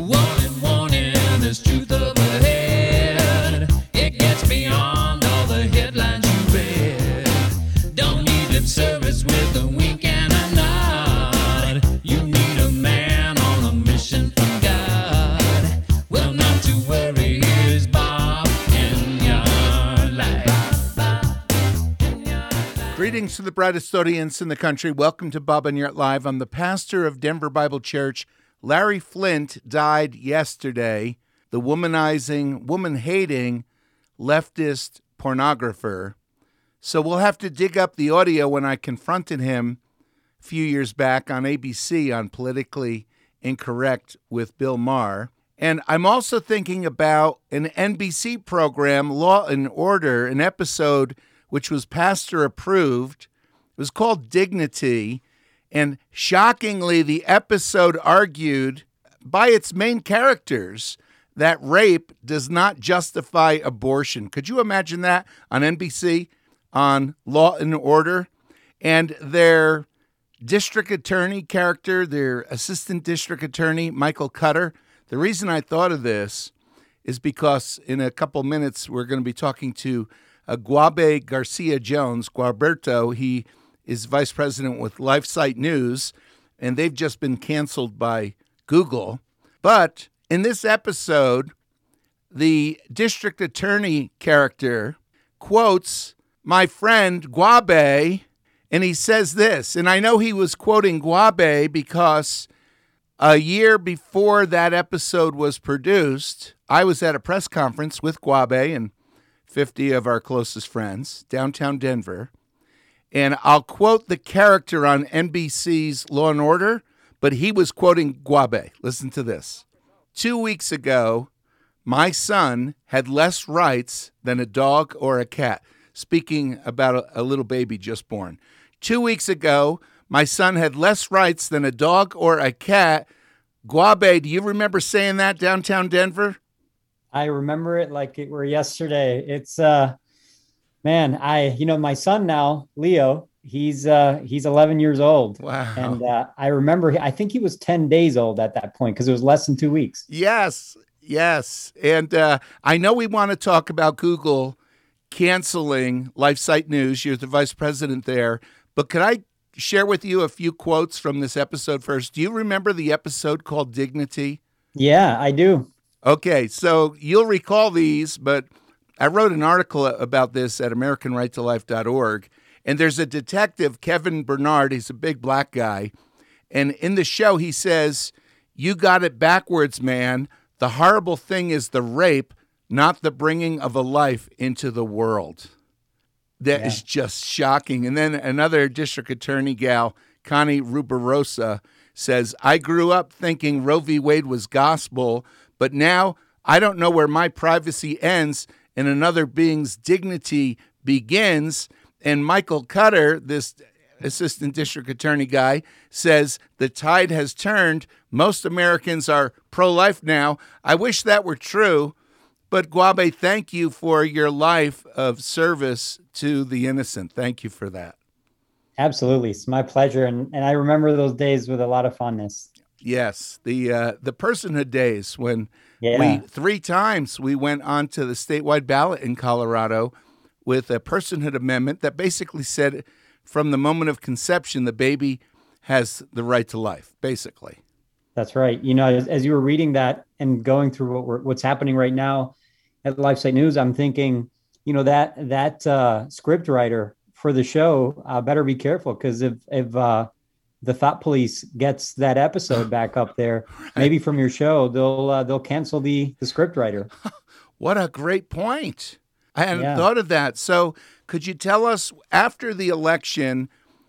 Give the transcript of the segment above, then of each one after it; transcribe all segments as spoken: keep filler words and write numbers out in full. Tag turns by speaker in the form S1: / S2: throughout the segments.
S1: Warning, warning, there's truth up ahead. It gets beyond all the headlines you read. Don't need lip service with a wink and a nod. You need a man on a mission from God. Well, not to worry, here's Bob in your life.
S2: Greetings to the brightest audience in the country. Welcome to Bob and Yurt Live. I'm the pastor of Denver Bible Church. Larry Flynt died yesterday, the womanizing, woman-hating leftist pornographer. So we'll have to dig up the audio when I confronted him a few years back on A B C on Politically Incorrect with Bill Maher. And I'm also thinking about an N B C program, Law and Order, an episode which was pastor approved. It was called Dignity. And shockingly, the episode argued by its main characters that rape does not justify abortion. Could you imagine that on N B C, on Law and Order? And their district attorney character, their assistant district attorney, Michael Cutter. The reason I thought of this is because in a couple minutes, we're going to be talking to uh, Guabe Garcia-Jones, Gualberto. He is vice president with LifeSite News, and they've just been canceled by Google. But in this episode, the district attorney character quotes my friend Guabe, and he says this, and I know he was quoting Guabe because a year before that episode was produced, I was at a press conference with Guabe and fifty of our closest friends, downtown Denver. And I'll quote the character on N B C's Law and Order, but he was quoting Guabe. Listen to this. Two weeks ago, my son had less rights than a dog or a cat. Speaking about a, a little baby just born. Two weeks ago, my son had less rights than a dog or a cat. Guabe, do you remember saying that downtown Denver?
S3: I remember it like it were yesterday. It's, uh, man, I, you know, my son now, Leo, he's, uh, he's eleven years old.
S2: Wow.
S3: And uh, I remember, I think he was ten days old at that point because it was less than two weeks.
S2: Yes, yes. And uh, I know we want to talk about Google canceling LifeSite News. You're the vice president there. But could I share with you a few quotes from this episode first? Do you remember the episode called Dignity?
S3: Yeah, I do.
S2: Okay, so you'll recall these, but I wrote an article about this at American Right to Life dot org, and there's a detective, Kevin Bernard, he's a big black guy, and in the show he says, "You got it backwards, man. The horrible thing is the rape, not the bringing of a life into the world." That yeah. is just shocking. And then another district attorney gal, Connie Rubirosa, says, "I grew up thinking Roe v. Wade was gospel, but now I don't know where my privacy ends and another being's dignity begins." And Michael Cutter, this assistant district attorney guy, says, "The tide has turned. Most Americans are pro-life now. I wish that were true. But Guabe, thank you for your life of service to the innocent. Thank you for that."
S3: Absolutely. It's my pleasure. And, and I remember those days with a lot of fondness.
S2: Yes, the uh, the personhood days when
S3: yeah.
S2: we three times we went on to the statewide ballot in Colorado with a personhood amendment that basically said from the moment of conception, the baby has the right to life, basically.
S3: That's right. You know, as, as you were reading that and going through what we're, what's happening right now at LifeSite News, I'm thinking, you know, that that uh, script writer for the show uh, better be careful, because if if uh, the Thought Police gets that episode back up there, right. maybe from your show, they'll uh, they'll cancel the the script writer.
S2: What a great point! I hadn't
S3: yeah.
S2: thought of that. So, could you tell us, after the election,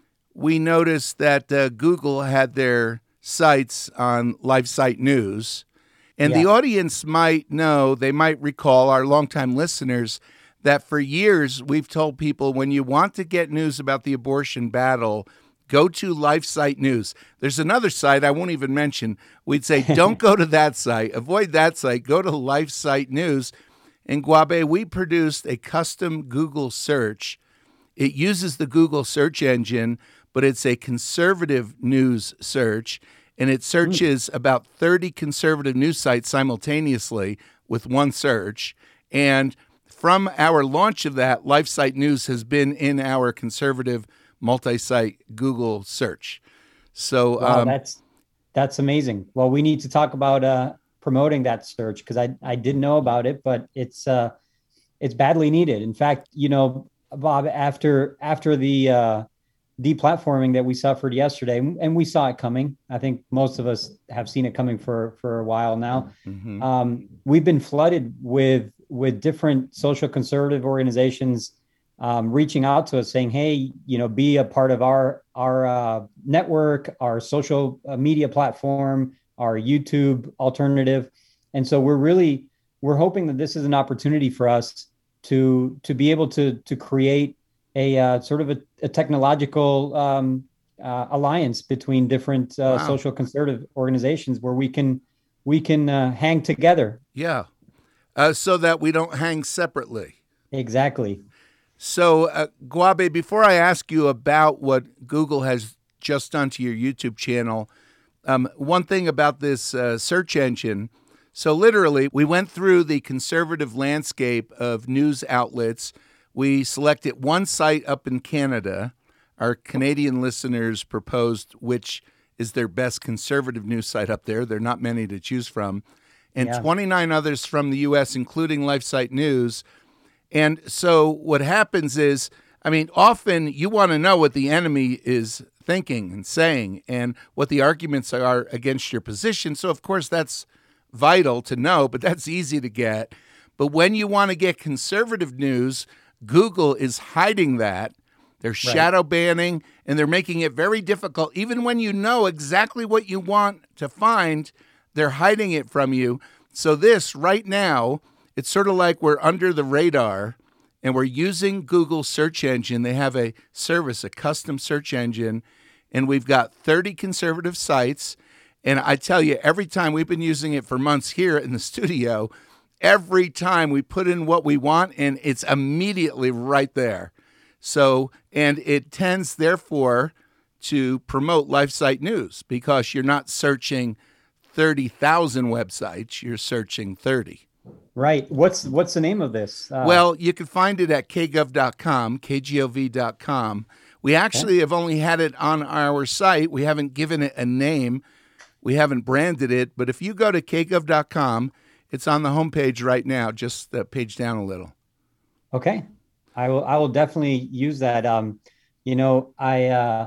S2: we noticed that uh, Google had their sites on LifeSite News, and yeah. the audience might know, they might recall, our longtime listeners, that for years we've told people, when you want to get news about the abortion battle, go to LifeSite News. There's another site I won't even mention. We'd say, don't go to that site. Avoid that site. Go to LifeSite News. And Guabe, we produced a custom Google search. It uses the Google search engine, but it's a conservative news search. and it searches mm. about thirty conservative news sites simultaneously with one search. And from our launch of that, LifeSite News has been in our conservative multi-site Google search. So
S3: wow,
S2: um,
S3: that's that's amazing. Well, we need to talk about uh, promoting that search, because I I didn't know about it, but it's uh, it's badly needed. In fact, you know, Bob, after after the uh, deplatforming that we suffered yesterday, and we saw it coming. I think most of us have seen it coming for for a while now. Mm-hmm. Um, we've been flooded with with different social conservative organizations um, reaching out to us saying, hey, you know, be a part of our, our uh, network, our social media platform, our YouTube alternative. And so we're really, we're hoping that this is an opportunity for us to, to be able to, to create a uh, sort of a, a technological um, uh, alliance between different uh, wow. social conservative organizations where we can, we can uh, hang together.
S2: Yeah. Uh, so that we don't hang separately.
S3: Exactly.
S2: So, uh, Guabe, before I ask you about what Google has just done to your YouTube channel, um, one thing about this uh, search engine, so literally we went through the conservative landscape of news outlets. We selected one site up in Canada. Our Canadian listeners proposed which is their best conservative news site up there. There are not many to choose from. And yeah. twenty-nine others from the U S, including LifeSite News. And so what happens is, I mean, often you want to know what the enemy is thinking and saying and what the arguments are against your position. So, of course, that's vital to know, but that's easy to get. But when you want to get conservative news, Google is hiding that. They're right. shadow banning, and they're making it very difficult. Even when you know exactly what you want to find, they're hiding it from you. So this right now, it's sort of like we're under the radar and we're using Google search engine. They have a service, a custom search engine, and we've got thirty conservative sites. And I tell you, every time we've been using it for months here in the studio, every time we put in what we want and it's immediately right there. So, and it tends therefore to promote LifeSite News because you're not searching thirty thousand websites, you're searching thirty.
S3: Right. What's what's the name of this? Uh,
S2: well, you can find it at k gov dot com, k gov dot com. We actually okay. have only had it on our site. We haven't given it a name. We haven't branded it. But if you go to k gov dot com, it's on the homepage right now, just the page down a little.
S3: Okay. I will I will definitely use that. Um, you know, I uh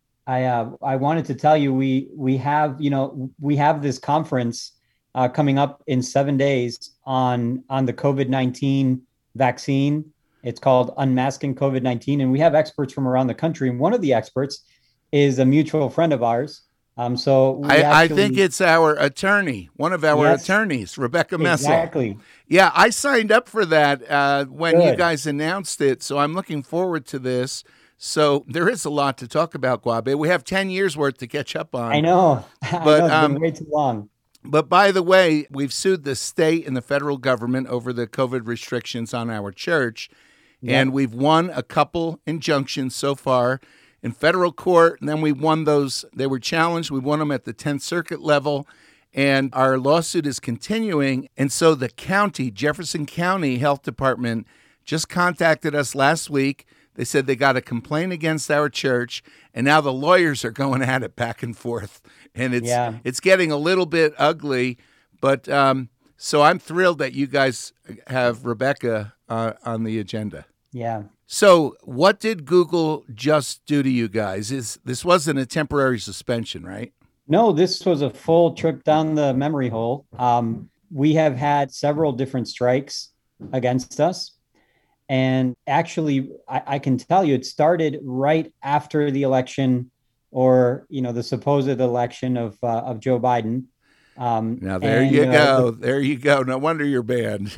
S3: I uh, I wanted to tell you we we have you know we have this conference uh, coming up in seven days on on the COVID nineteen vaccine. It's called Unmasking COVID nineteen, and we have experts from around the country. And one of the experts is a mutual friend of ours. Um, so we
S2: I,
S3: actually,
S2: I think it's our attorney, one of our yes, attorneys, Rebecca Messel.
S3: Exactly.
S2: Yeah, I signed up for that uh, when Good. you guys announced it, so I'm looking forward to this. So there is a lot to talk about, Guabe. We have ten years worth to catch up on.
S3: I know.
S2: But,
S3: I know, it's
S2: um,
S3: been way too long.
S2: But by the way, we've sued the state and the federal government over the COVID restrictions on our church. Yep. And we've won a couple injunctions so far in federal court. And then we won those. They were challenged. We won them at the tenth Circuit level. And our lawsuit is continuing. And so the county, Jefferson County Health Department, just contacted us last week. They said they got a complaint against our church, and now the lawyers are going at it back and forth, and it's yeah. it's getting a little bit ugly. But um, so I'm thrilled that you guys have Rebecca uh, on the agenda.
S3: Yeah.
S2: So what did Google just do to you guys? Is this wasn't a temporary suspension, right?
S3: No, this was a full trip down the memory hole. Um, we have had several different strikes against us. And actually, I, I can tell you, it started right after the election, or you know, the supposed election of uh, of Joe Biden. Um,
S2: now there
S3: and,
S2: you
S3: uh,
S2: go,
S3: the,
S2: there you go. No wonder you're banned.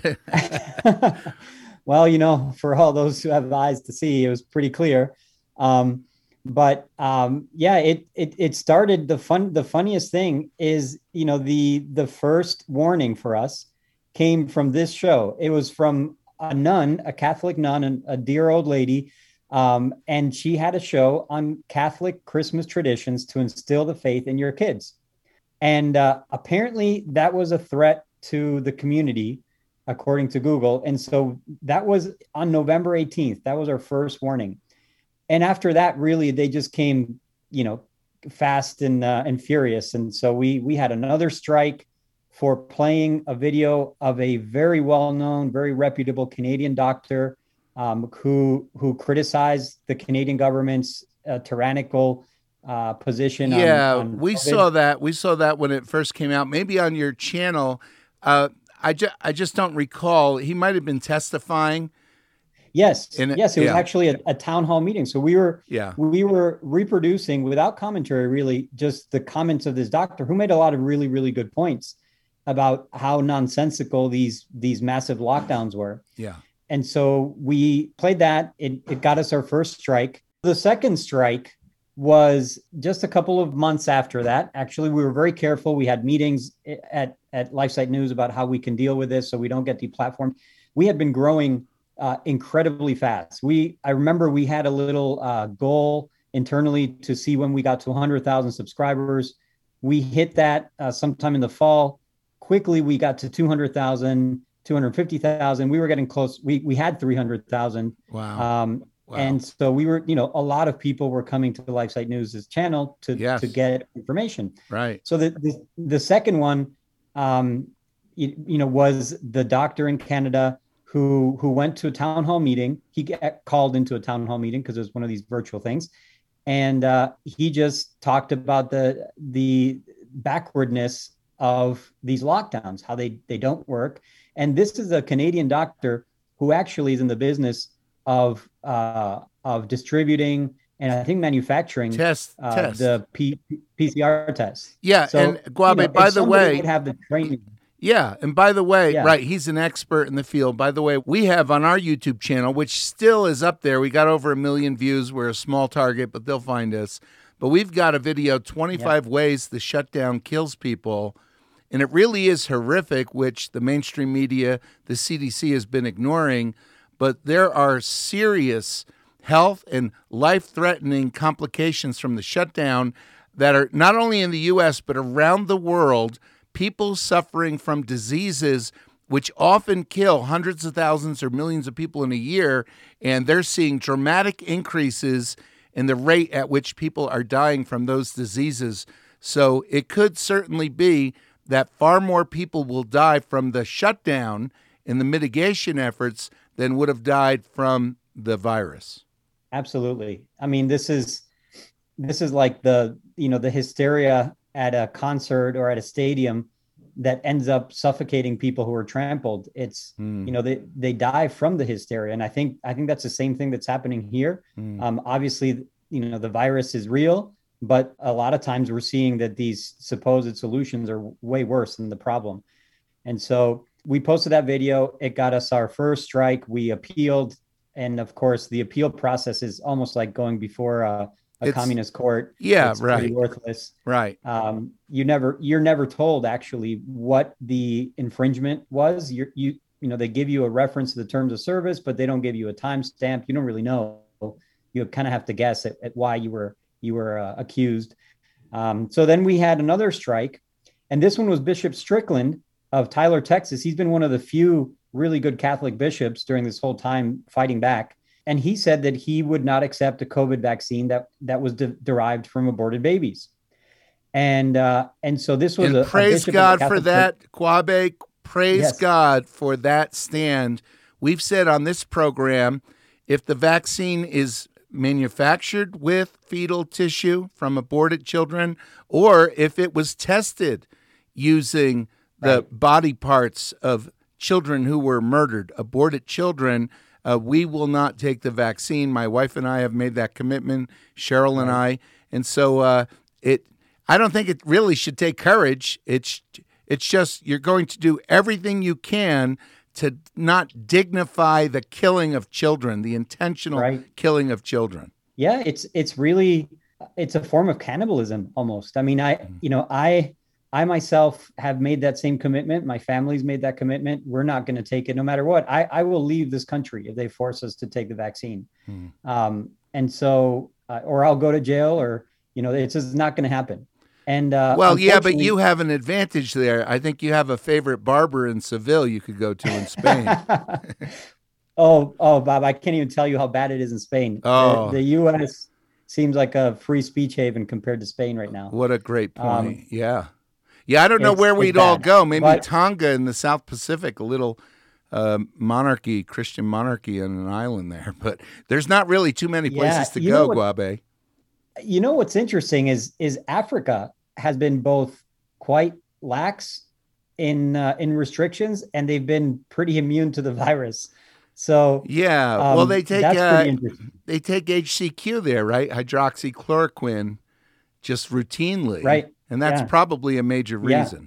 S3: Well, you know, for all those who have eyes to see, it was pretty clear. Um, but um, yeah, it it it started. The fun, the funniest thing is, you know, the the first warning for us came from this show. It was from a nun, a Catholic nun, and a dear old lady. Um, and she had a show on Catholic Christmas traditions to instill the faith in your kids. And uh, apparently that was a threat to the community, according to Google. And so that was on November eighteenth. That was our first warning. And after that, really, they just came, you know, fast and uh, and furious. And so we we had another strike for playing a video of a very well-known, very reputable Canadian doctor um, who who criticized the Canadian government's uh, tyrannical uh, position.
S2: Yeah,
S3: on, on
S2: we
S3: COVID.
S2: saw that. We saw that when it first came out. Maybe on your channel. Uh, I just I just don't recall. He might have been testifying.
S3: Yes,
S2: In it-
S3: yes, it was
S2: yeah.
S3: actually a, a town hall meeting. So we were
S2: Yeah.
S3: we were reproducing without commentary, really, just the comments of this doctor who made a lot of really, really good points about how nonsensical these these massive lockdowns were.
S2: Yeah.
S3: And so we played that. It, it got us our first strike. The second strike was just a couple of months after that. Actually, we were very careful. We had meetings at, at LifeSite News about how we can deal with this so we don't get deplatformed. We had been growing uh, incredibly fast. We I remember we had a little uh, goal internally to see when we got to one hundred thousand subscribers. We hit that uh, sometime in the fall. Quickly, we got to two hundred thousand, two hundred fifty thousand. We were getting close. We we had three hundred thousand.
S2: Wow.
S3: Um,
S2: Wow.
S3: And so we were, you know, a lot of people were coming to the LifeSite News' channel to,
S2: Yes.
S3: to get information.
S2: Right.
S3: So the the, the second one, um, you, you know, was the doctor in Canada who who went to a town hall meeting. He get called into a town hall meeting because it was one of these virtual things, and uh, he just talked about the the backwardness of these lockdowns, how they they don't work. And this is a Canadian doctor who actually is in the business of uh, of distributing and I think manufacturing
S2: Test,
S3: uh,
S2: test.
S3: the P- PCR tests.
S2: Yeah,
S3: So,
S2: and Guabe,
S3: you know,
S2: by
S3: if
S2: the
S3: somebody
S2: way,
S3: would have the training.
S2: yeah, and by the way,
S3: Yeah.
S2: right, he's an expert in the field. By the way, we have on our YouTube channel, which still is up there, we got over a million views. We're a small target, but they'll find us. But we've got a video, twenty-five ways the shutdown kills people. And it really is horrific, which the mainstream media, the C D C has been ignoring. But there are serious health and life-threatening complications from the shutdown that are not only in the U S, but around the world, people suffering from diseases which often kill hundreds of thousands or millions of people in a year, and they're seeing dramatic increases in the rate at which people are dying from those diseases. So it could certainly be that far more people will die from the shutdown and the mitigation efforts than would have died from the virus.
S3: Absolutely. I mean, this is this is like the, you know, the hysteria at a concert or at a stadium that ends up suffocating people who are trampled. It's,
S2: Mm.
S3: you know, they they die from the hysteria. And I think I think that's the same thing that's happening here.
S2: Mm.
S3: Um, obviously, you know, the virus is real, but a lot of times we're seeing that these supposed solutions are way worse than the problem. And so we posted that video. It got us our first strike. We appealed. And of course, the appeal process is almost like going before a, a
S2: It's-
S3: communist court.
S2: Yeah,
S3: It's pretty
S2: right.
S3: worthless.
S2: Right.
S3: Um, you never, you're never told actually what the infringement was. You're, you, you know, they give you a reference to the terms of service, but they don't give you a timestamp. You don't really know. You kind of have to guess at, at why you were you were uh, accused. Um, so then we had another strike, and this one was Bishop Strickland of Tyler, Texas. He's been one of the few really good Catholic bishops during this whole time fighting back. And he said that he would not accept a COVID vaccine that, that was de- derived from aborted babies. And uh, and so this was
S2: And
S3: a, a
S2: praise
S3: bishop of the
S2: God for
S3: Catholic
S2: that, Quabe. Praise
S3: Yes.
S2: God for that stand. We've said on this program, if the vaccine is manufactured with fetal tissue from aborted children, or if it was tested using the
S3: Right.
S2: body parts of children who were murdered, aborted children, uh, we will not take the vaccine. My wife and I have made that commitment, Cheryl and I. And so uh, it, I don't think it really should take courage. It's, it's just you're going to do everything you can to not dignify the killing of children, the intentional
S3: Right.
S2: killing of children.
S3: Yeah, it's it's really it's a form of cannibalism almost. I mean, I you know, I I myself have made that same commitment. My family's made that commitment. We're not going to take it no matter what. I, I will leave this country if they force us to take the vaccine.
S2: Hmm.
S3: Um, and so, uh, or I'll go to jail, or, you know, it's just not going to happen. And uh,
S2: Well, yeah, but
S3: unfortunately-
S2: you have an advantage there. I think you have a favorite barber in Seville you could go to in Spain.
S3: oh, oh, Bob, I can't even tell you how bad it is in Spain.
S2: Oh.
S3: The, the U S seems like a free speech haven compared to Spain right now.
S2: What a great point.
S3: Um,
S2: yeah. Yeah, I don't know
S3: it's-
S2: where
S3: it's
S2: we'd all
S3: bad,
S2: go. Maybe
S3: but-
S2: Tonga in the South Pacific, a little uh, monarchy, Christian monarchy on an island there. But there's not really too many places
S3: Yeah,
S2: to
S3: you know
S2: go,
S3: what-
S2: Guabe.
S3: You know what's interesting is is Africa has been both quite lax in uh, in restrictions, and they've been pretty immune to the virus. So
S2: Yeah,
S3: um,
S2: well, they take
S3: that's
S2: uh,
S3: pretty interesting.
S2: they take H C Q there, right? Hydroxychloroquine, just routinely,
S3: Right.
S2: And that's
S3: Yeah.
S2: probably a major
S3: Yeah.
S2: reason.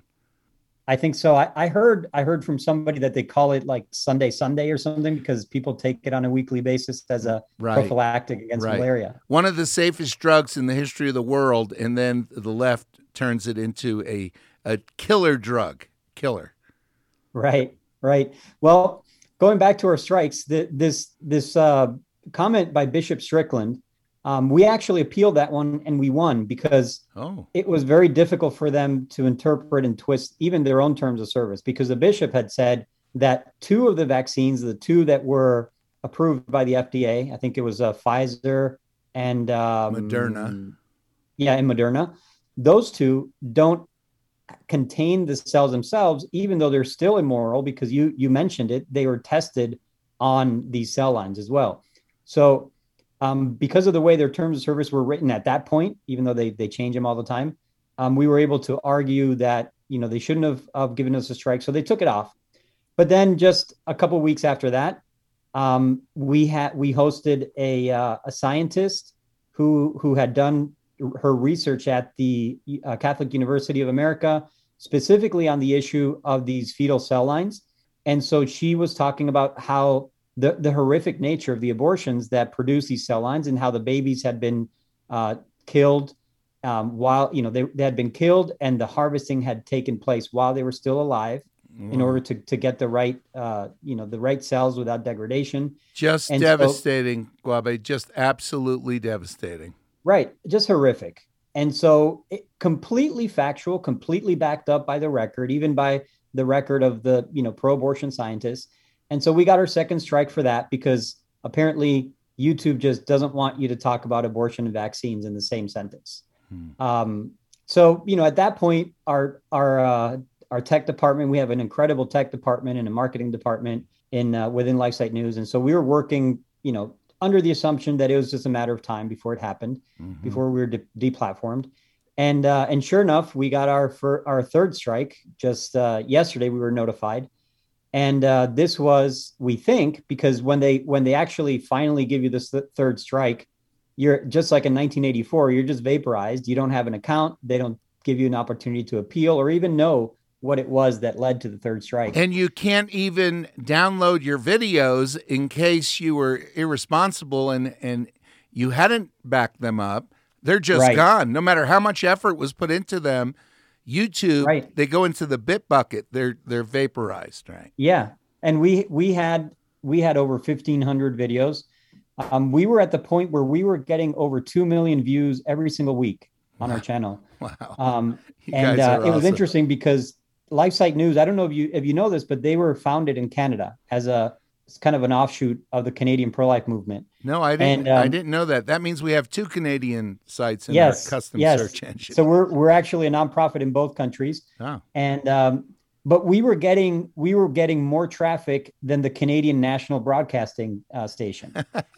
S3: I think so. I, I heard I heard from somebody that they call it like Sunday Sunday or something because people take it on a weekly basis as a
S2: Right.
S3: prophylactic against
S2: Right.
S3: malaria.
S2: One of the safest drugs in the history of the world, and then the left turns it into a a killer drug. Killer.
S3: Right, right. Well, going back to our strikes, the, this this uh, comment by Bishop Strickland, um, we actually appealed that one and we won because
S2: Oh,
S3: it was very difficult for them to interpret and twist even their own terms of service because the bishop had said that two of the vaccines, the two that were approved by the F D A, I think it was uh, Pfizer and um,
S2: Moderna.
S3: Yeah, and Moderna. Those two don't contain the cells themselves, even though they're still immoral because you you mentioned it, they were tested on these cell lines as well. So um, because of the way their terms of service were written at that point, even though they they change them all the time, um, we were able to argue that you know they shouldn't have, have given us a strike, so they took it off. But then just a couple of weeks after that, um, we had we hosted a uh, a scientist who who had done her research at the uh, Catholic University of America, specifically on the issue of these fetal cell lines. And so she was talking about how the, the horrific nature of the abortions that produce these cell lines and how the babies had been uh, killed um, while, you know, they, they had been killed and the harvesting had taken place while they were still alive in order to, to get the right, uh, you know, the right cells without degradation.
S2: just
S3: And so-
S2: devastating, Guabe. Just absolutely devastating.
S3: Right. Just horrific. And so it, completely factual, completely backed up by the record, even by the record of the, you know, pro-abortion scientists. And so we got our second strike for that because apparently YouTube just doesn't want you to talk about abortion and vaccines in the same sentence.
S2: Hmm.
S3: Um, so, you know, at that point, our, our, uh, our tech department, we have an incredible tech department and a marketing department in, uh, within LifeSite News. And so we were working, you know, under the assumption that it was just a matter of time before it happened,
S2: Mhm.
S3: before we were de- deplatformed. And uh, and sure enough, we got our fir- our third strike just uh, yesterday. We were notified, and uh, this was, we think, because when they when they actually finally give you this th- third strike, you're just like in nineteen eighty-four. You're just vaporized. You don't have an account. They don't give you an opportunity to appeal or even know what it was that led to the third strike.
S2: And you can't even download your videos in case you were irresponsible and, and you hadn't backed them up. They're just
S3: Right.
S2: gone. No matter how much effort was put into them, YouTube,
S3: Right.
S2: they go into the bit bucket. They're they're vaporized, right?
S3: Yeah, and we we had we had over fifteen hundred videos. Um, we were at the point where we were getting over two million views every single week on our channel.
S2: Wow.
S3: Um,
S2: You
S3: and
S2: guys
S3: uh,
S2: are
S3: it was
S2: awesome.
S3: interesting because LifeSite News, I don't know if you if you know this, but they were founded in Canada as a it's kind of an offshoot of the Canadian pro-life movement.
S2: No, I didn't.
S3: And, um,
S2: I didn't know that. That means we have two Canadian sites in
S3: Yes,
S2: our custom
S3: yes.
S2: search engine.
S3: So we're we're actually a nonprofit in both countries.
S2: oh,
S3: And um, but we were getting we were getting more traffic than the Canadian National Broadcasting uh, Station,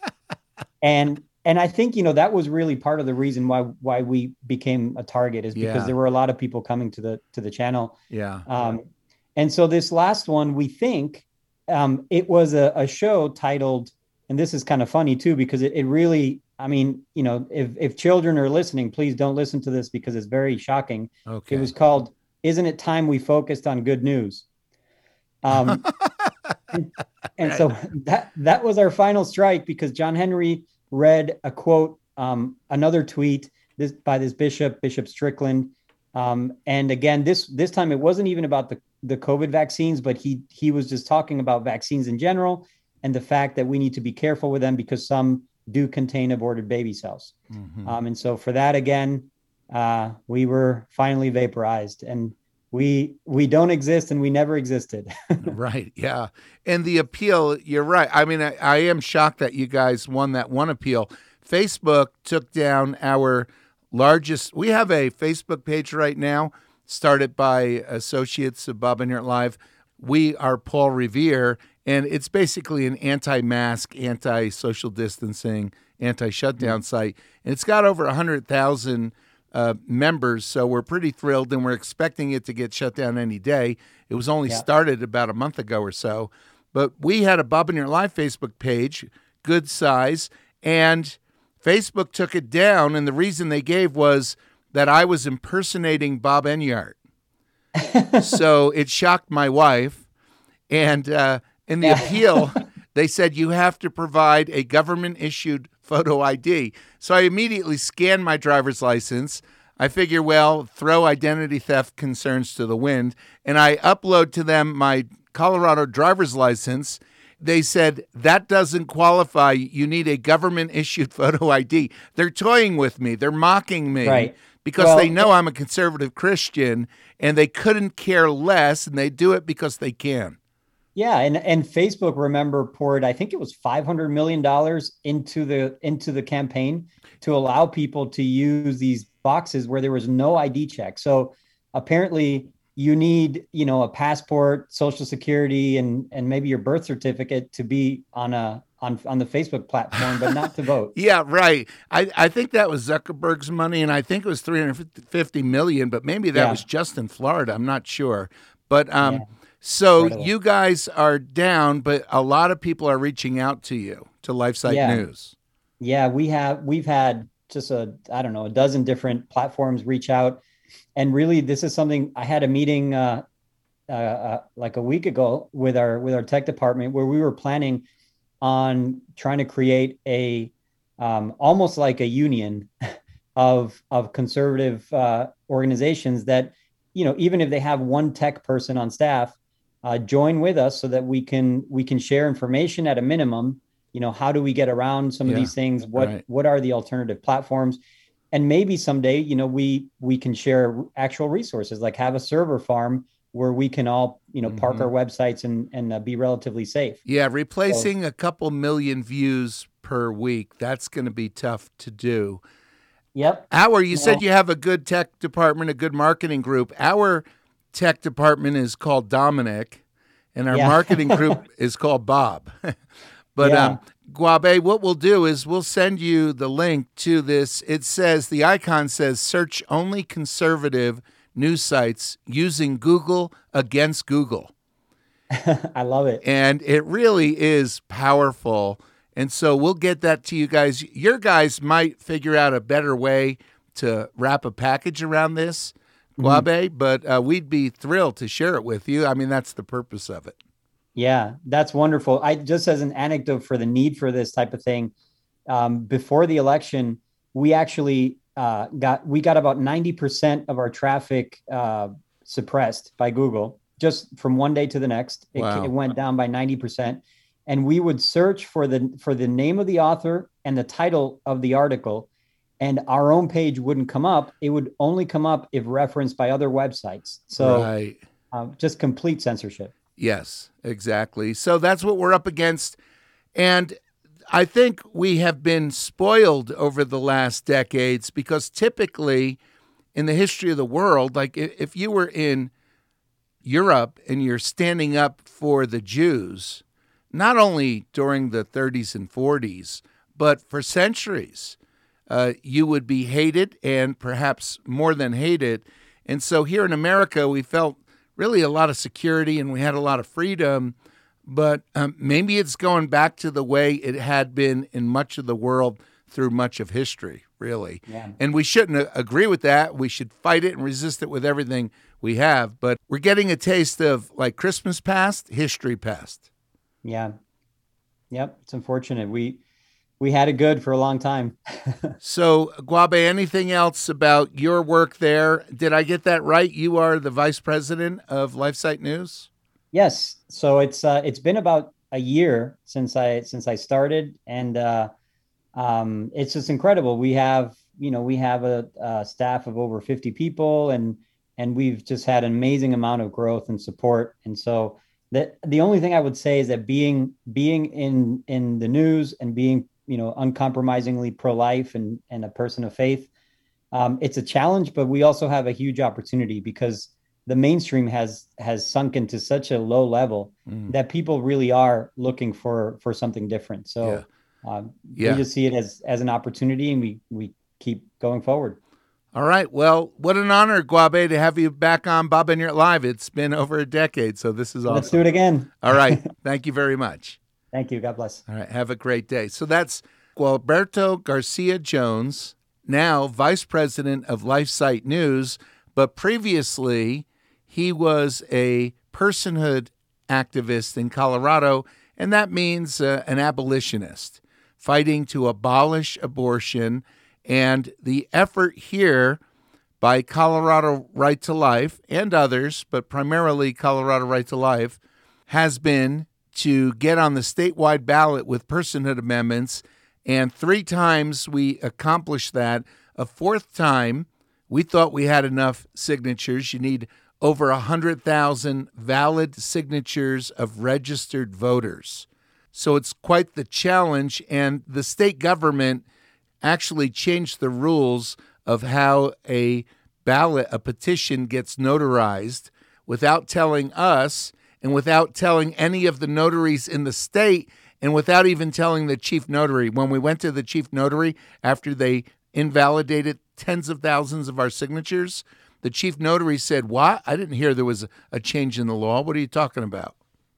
S3: and and I think you know that was really part of the reason why why we became a target is because
S2: Yeah.
S3: there were a lot of people coming to the to the channel,
S2: yeah.
S3: um, and so this last one we think um, it was a, a show titled, and this is kind of funny too because it, it really I mean you know if if children are listening, please don't listen to this because it's very shocking.
S2: Okay.
S3: It was called "Isn't It Time We Focused on Good News?" Um, and and so that that was our final strike because John Henry read a quote, um, another tweet this by this bishop, Bishop Strickland, um, and again this this time it wasn't even about the the COVID vaccines, but he he was just talking about vaccines in general and the fact that we need to be careful with them because some do contain aborted baby cells.
S2: Mhm.
S3: Um, and so for that, again, uh, we were finally vaporized, and we we don't exist, and we never existed.
S2: Right. Yeah. And the appeal, you're right. I mean, I, I am shocked that you guys won that one appeal. Facebook took down our largest, we have a Facebook page right now, started by associates of Bob Enyart Live. We are Paul Revere, and it's basically an anti-mask, anti-social distancing, anti-shutdown mm-hmm. site. And it's got over one hundred thousand uh, members, so we're pretty thrilled, and we're expecting it to get shut down any day. It was only yeah. started about a month ago or so. But we had a Bob Enyart Live Facebook page, good size, and Facebook took it down, and the reason they gave was that I was impersonating Bob Enyart. So it shocked my wife, and uh, in the yeah. appeal, they said you have to provide a government-issued photo I D. So I immediately scanned my driver's license. I figure, well, throw identity theft concerns to the wind, and I upload to them my Colorado driver's license. They said, that doesn't qualify. You need a government-issued photo I D. They're toying with me. They're mocking me
S3: right.
S2: because
S3: well,
S2: they know I'm a conservative Christian, and they couldn't care less, and they do it because they can.
S3: Yeah, and, and Facebook, remember, poured, I think it was five hundred million dollars into the into the campaign to allow people to use these boxes where there was no I D check. So apparently you need, you know, a passport, social security, and and maybe your birth certificate to be on a on on the Facebook platform, but not to vote.
S2: Yeah, right. I, I think that was Zuckerberg's money, and I think it was three hundred fifty million, but maybe that yeah. was just in Florida. I'm not sure. But um, yeah. so Incredible. You guys are down, but a lot of people are reaching out to you, to LifeSite
S3: yeah.
S2: News.
S3: Yeah, we have we've had just a I don't know a dozen different platforms reach out. And really, this is something I had a meeting uh, uh, uh, like a week ago with our with our tech department where we were planning on trying to create a um, almost like a union of of conservative uh, organizations that, you know, even if they have one tech person on staff, uh, join with us so that we can we can share information at a minimum. You know, how do we get around some yeah, of these things? What right. what are the alternative platforms? And maybe someday, you know, we we can share actual resources, like have a server farm where we can all, you know, park mm-hmm. our websites and and uh, be relatively safe.
S2: Yeah, replacing so, a couple million views per week, that's going to be tough to do.
S3: Yep.
S2: Our, you well, said you have a good tech department, a good marketing group. Our tech department is called Dominic, and our yeah. marketing group is called Bob. But yeah. um, Guabe, what we'll do is we'll send you the link to this. It says, the icon says, search only conservative news sites using Google against Google.
S3: I love it.
S2: And it really is powerful. And so we'll get that to you guys. Your guys might figure out a better way to wrap a package around this, Guabe, mm-hmm. but uh, we'd be thrilled to share it with you. I mean, that's the purpose of it.
S3: Yeah, that's wonderful. I just as an anecdote for the need for this type of thing, um, before the election, we actually uh, got we got about ninety percent of our traffic uh, suppressed by Google just from one day to the next. It, wow. it went down by ninety percent, and we would search for the for the name of the author and the title of the article, and our own page wouldn't come up. It would only come up if referenced by other websites. So,
S2: right.
S3: uh, just complete censorship.
S2: Yes, exactly. So that's what we're up against. And I think we have been spoiled over the last decades because typically in the history of the world, like if you were in Europe and you're standing up for the Jews, not only during the thirties and forties, but for centuries, uh, you would be hated and perhaps more than hated. And so here in America, we felt really a lot of security and we had a lot of freedom, but um, maybe it's going back to the way it had been in much of the world through much of history, really.
S3: Yeah.
S2: And we shouldn't agree with that. We should fight it and resist it with everything we have. But we're getting a taste of like Christmas past, history past.
S3: Yeah. Yep. It's unfortunate. We we had it good for a long time.
S2: So, Guabe, anything else about your work there? Did I get that right? You are the vice president of LifeSite News?
S3: Yes. So it's uh, it's been about a year since I since I started, and uh, um, it's just incredible. We have you know, we have a, a staff of over fifty people, and and we've just had an amazing amount of growth and support. And so that the only thing I would say is that being being in in the news and being, you know, uncompromisingly pro-life and and a person of faith, um, it's a challenge, but we also have a huge opportunity because the mainstream has has sunk into such a low level mm. that people really are looking for for something different. So yeah. Um, yeah. we just see it as as an opportunity, and we we keep going forward.
S2: All right. Well, what an honor, Guabe, to have you back on Bob Enyart Live. It's been over a decade, so this is awesome.
S3: Let's do it again.
S2: All right. Thank you very much.
S3: Thank you. God bless.
S2: All right. Have a great day. So that's Gualberto Garcia Jones, now Vice President of LifeSite News, but previously he was a personhood activist in Colorado, and that means uh, an abolitionist, fighting to abolish abortion. And the effort here by Colorado Right to Life and others, but primarily Colorado Right to Life, has been to get on the statewide ballot with personhood amendments. And three times we accomplished that. A fourth time, we thought we had enough signatures. You need over one hundred thousand valid signatures of registered voters. So it's quite the challenge. And the state government actually changed the rules of how a ballot, a petition gets notarized without telling us and without telling any of the notaries in the state and without even telling the chief notary. When we went to the chief notary after they invalidated tens of thousands of our signatures, the chief notary said, "What? I didn't hear there was a change in the law. What are you talking about?"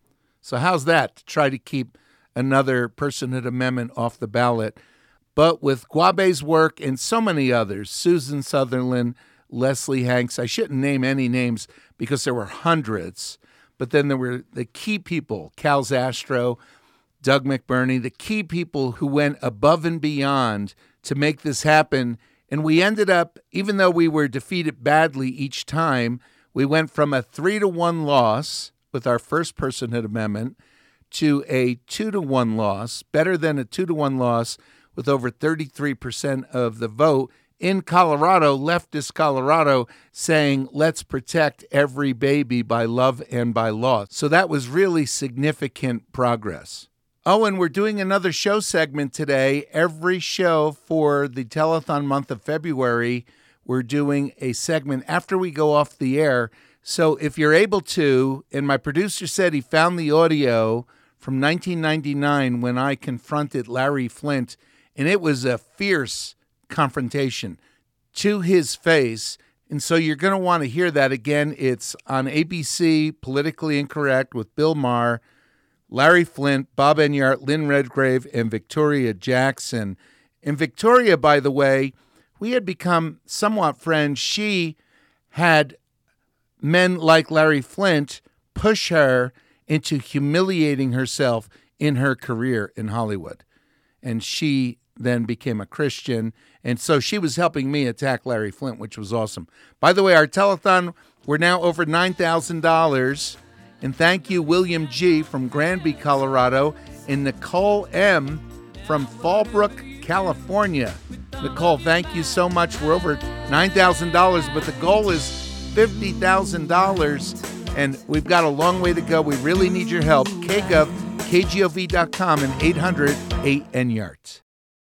S2: So how's that to try to keep another personhood amendment off the ballot? But with Guabe's work and so many others, Susan Sutherland, Leslie Hanks, I shouldn't name any names because there were hundreds, but then there were the key people, Cal Zastro, Doug McBurney, the key people who went above and beyond to make this happen. And we ended up, even though we were defeated badly each time, we went from a three to one loss with our first personhood amendment to a two to one loss, better than a two to one loss, with over thirty-three percent of the vote in Colorado, leftist Colorado, saying, let's protect every baby by love and by law. So that was really significant progress. Oh, and we're doing another show segment today. Every show for the telethon month of February, we're doing a segment after we go off the air. So if you're able to, and my producer said he found the audio from nineteen ninety-nine when I confronted Larry Flynt, and it was a fierce confrontation to his face. And so you're going to want to hear that again. It's on A B C, Politically Incorrect with Bill Maher, Larry Flynt, Bob Enyart, Lynn Redgrave, and Victoria Jackson. And Victoria, by the way, we had become somewhat friends. She had men like Larry Flynt push her into humiliating herself in her career in Hollywood. And she then became a Christian. And so she was helping me attack Larry Flynt, which was awesome. By the way, our telethon, we're now over nine thousand dollars. And thank you, William G. from Granby, Colorado, and Nicole M. from Fallbrook, California. Nicole, thank you so much. We're over nine thousand dollars, but the goal is fifty thousand dollars. And we've got a long way to go. We really need your help. K Gov, K G O V dot com, and eight hundred eight N Y A R T.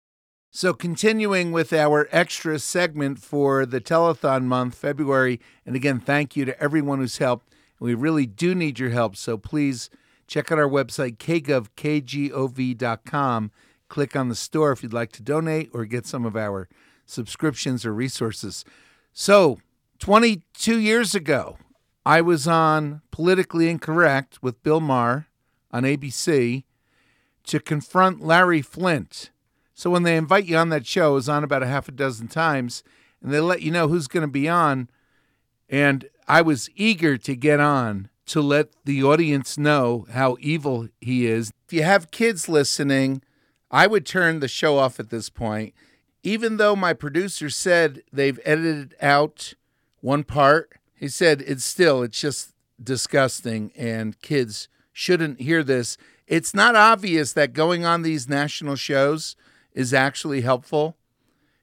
S2: So continuing with our extra segment for the telethon month, February, and again, thank you to everyone who's helped. We really do need your help, so please check out our website, K Gov, K G O V dot com. Click on the store if you'd like to donate or get some of our subscriptions or resources. So twenty-two years ago, I was on Politically Incorrect with Bill Maher on A B C to confront Larry Flynt. So when they invite you on that show, it was on about a half a dozen times, and they let you know who's going to be on. And I was eager to get on to let the audience know how evil he is. If you have kids listening, I would turn the show off at this point. Even though my producer said they've edited out one part, he said it's still, it's just disgusting, and kids shouldn't hear this. It's not obvious that going on these national shows is actually helpful.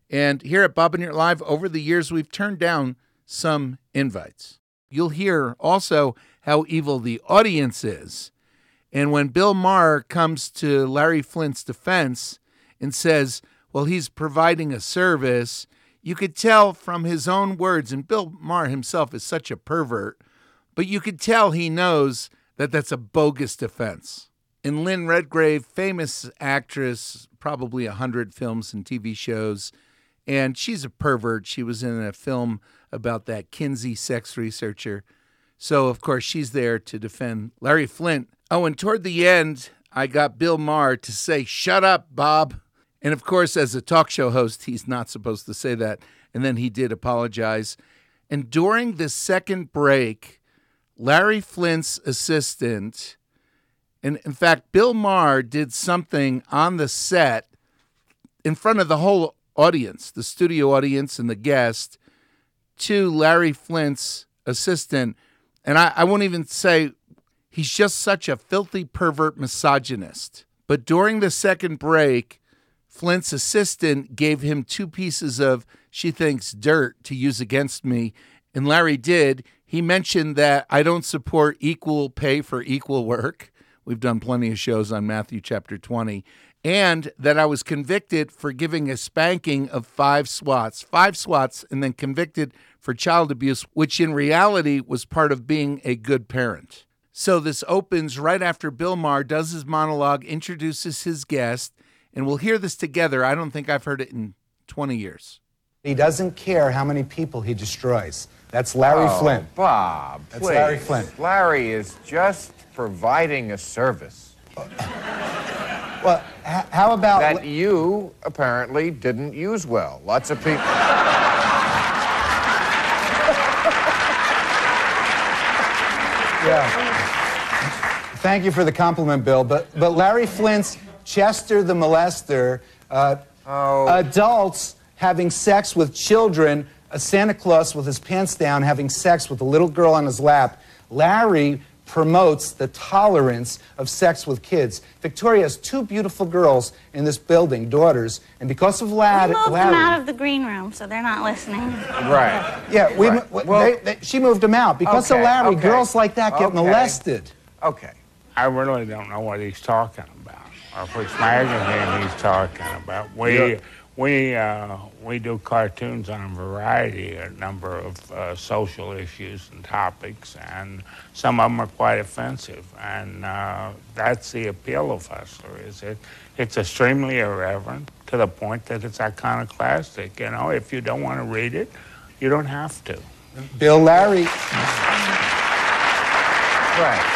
S2: And here at Bob and Your Live, over the years, we've turned down some invites. You'll hear also how evil the audience is. And when Bill Maher comes to Larry Flynt's defense and says, well, he's providing a service, you could tell from his own words, and Bill Maher himself is such a pervert, but you could tell he knows that that's a bogus defense. And Lynn Redgrave, famous actress, probably a hundred films and T V shows, and she's a pervert. She was in a film about that Kinsey sex researcher. So, of course, she's there to defend Larry Flynt. Oh, and toward the end, I got Bill Maher to say, shut up, Bob. And, of course, as a talk show host, he's not supposed to say that. And then he did apologize. And during the second break, Larry Flynt's assistant, and in fact, Bill Maher did something on the set in front of the whole audience, the studio audience and the guest, to Larry Flynt's assistant. And I, I won't even say he's just such a filthy pervert misogynist. But during the second break, Flynt's assistant gave him two pieces of, she thinks, dirt to use against me. And Larry did. He mentioned that I don't support equal pay for equal work. We've done plenty of shows on Matthew chapter twenty. And that I was convicted for giving a spanking of five swats. Five swats and then convicted for child abuse, which in reality was part of being a good parent. So this opens right after Bill Maher does his monologue, introduces his guest, and we'll hear this together. I don't think I've heard it in twenty years.
S4: He doesn't care how many people he destroys. That's Larry
S5: oh,
S4: Flynt.
S5: Bob,
S4: That's
S5: please.
S4: Larry Flynt.
S5: Larry is just providing a service.
S4: Well, h- how about...
S5: That you, apparently, didn't use well. Lots of people...
S4: Yeah. Thank you for the compliment, Bill. But but Larry Flynt's Chester the molester, uh,
S5: Oh.
S4: adults having sex with children, a Santa Claus with his pants down having sex with a little girl on his lap. Larry promotes the tolerance of sex with kids. Victoria has two beautiful girls in this building, daughters, and because of Lad,
S6: We moved
S4: Larry...
S6: them out of the green room, so they're not listening.
S5: Right.
S4: Yeah, we,
S5: Right.
S4: w-
S5: Well-
S4: they, they, she moved him out. Because
S5: Okay,
S4: of Larry,
S5: okay.
S4: girls like that get
S5: Okay.
S4: molested.
S5: Okay.
S7: I really don't know what he's talking about, or which magazine he's talking about. We
S5: Yeah.
S7: we uh, we do cartoons on a variety, a number of uh, social issues and topics, and some of them are quite offensive. And uh, that's the appeal of Hustler. Is it? It's extremely irreverent to the point that it's iconoclastic. You know, if you don't want to read it, you don't have to.
S4: Bill, Larry...
S5: Right.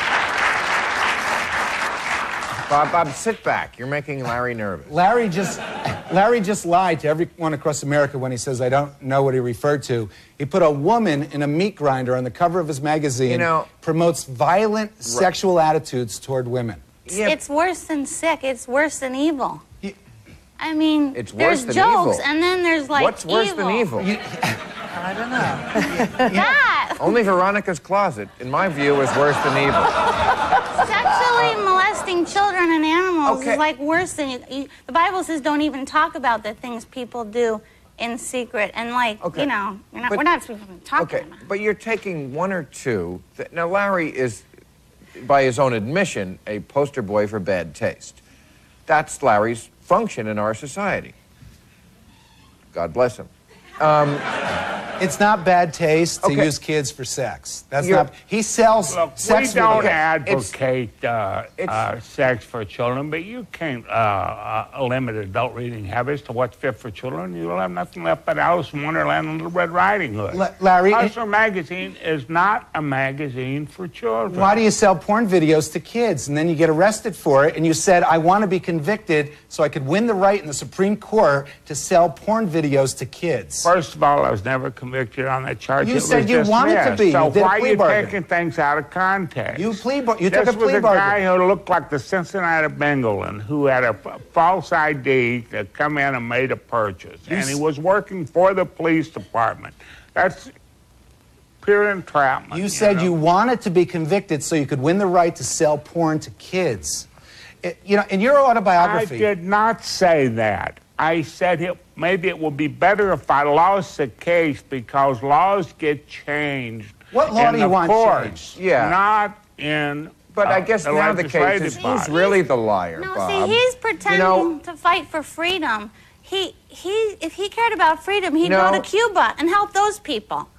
S5: Bob, Bob, sit back. You're making Larry nervous.
S4: Larry just, Larry just lied to everyone across America when he says, I don't know what he referred to. He put a woman in a meat grinder on the cover of his magazine,
S5: You know-
S4: promotes violent sexual attitudes toward women.
S5: Yeah.
S6: It's worse than sick. It's worse than evil.
S4: You-
S6: I mean,
S5: It's
S6: there's
S5: worse than
S6: jokes,
S5: evil.
S6: and then there's like
S5: What's worse
S6: evil.
S5: than evil?
S4: I don't know.
S6: That
S5: Only Veronica's Closet, in my view, is worse than evil.
S6: sexually molesting children and animals
S5: Okay.
S6: is like worse than you, you. The Bible says don't even talk about the things people do in secret, and like
S5: Okay.
S6: you know, you're not,
S5: But-
S6: we're not supposed to be talking
S5: Okay,
S6: about.
S5: but you're taking one or two. Th- now, Larry is, by his own admission, a poster boy for bad taste. That's Larry's function in our society. God bless him.
S4: It's not bad taste to
S5: Okay.
S4: use kids for sex. That's
S5: You're-
S4: not... He sells
S7: Look,
S4: sex
S7: we don't
S4: with...
S7: advocate uh,
S5: it's-
S7: uh, sex for children, but you can't uh, uh, limit adult reading habits to what's fit for children. You'll have nothing left but Alice in Wonderland and Little Red Riding Hood.
S4: La- Larry,
S7: Hustler magazine is not a magazine for children.
S4: Why do you sell porn videos to kids and then you get arrested for it and you said, I want to be convicted so I could win the right in the Supreme Court to sell porn videos to kids?
S7: First of all, I was never convicted on that charge.
S4: You
S7: It was
S4: said you wanted to
S7: dismissed.
S4: be.
S7: So
S4: You did a
S7: why
S4: plea
S7: are you
S4: bargain.
S7: taking things out of context?
S4: You plea bar- you
S7: this
S4: took a plea
S7: was a
S4: bargain.
S7: guy who looked like the Cincinnati Bengal and who had a f- false I D to come in and made a purchase.
S4: You
S7: and he
S4: s-
S7: was working for the police department. That's pure entrapment.
S4: You said
S7: know?
S4: you wanted to be convicted so you could win the right to sell porn to kids. It- you know, in your
S7: I
S4: autobiography...
S7: did not say that. I said it, maybe it would be better if I lost the case because laws get changed.
S4: What law
S7: in
S4: do you
S7: the
S4: want
S7: courts,
S4: changed?
S5: Yeah.
S7: not in
S5: But
S7: uh,
S5: I guess
S7: the
S5: now the case
S7: legislative
S5: is
S7: body.
S5: who's really the liar,
S6: No,
S5: Bob.
S6: see, he's pretending
S5: You know,
S6: to fight for freedom. He, he, if he cared about freedom, he'd
S5: No.
S6: go to Cuba and help those people.